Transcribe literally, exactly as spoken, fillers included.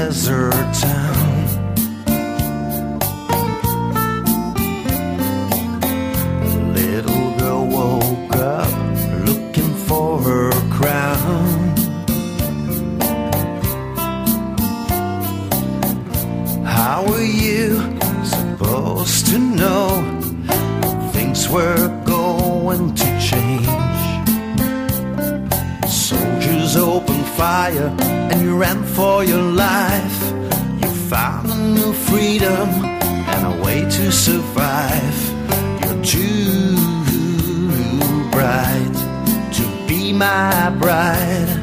desert town. The little girl woke up looking for her crown. How were you supposed to know things were going to change? Soldiers opened fire and you ran for your life. You found a new freedom and a way to survive. You're too bright to be my bride.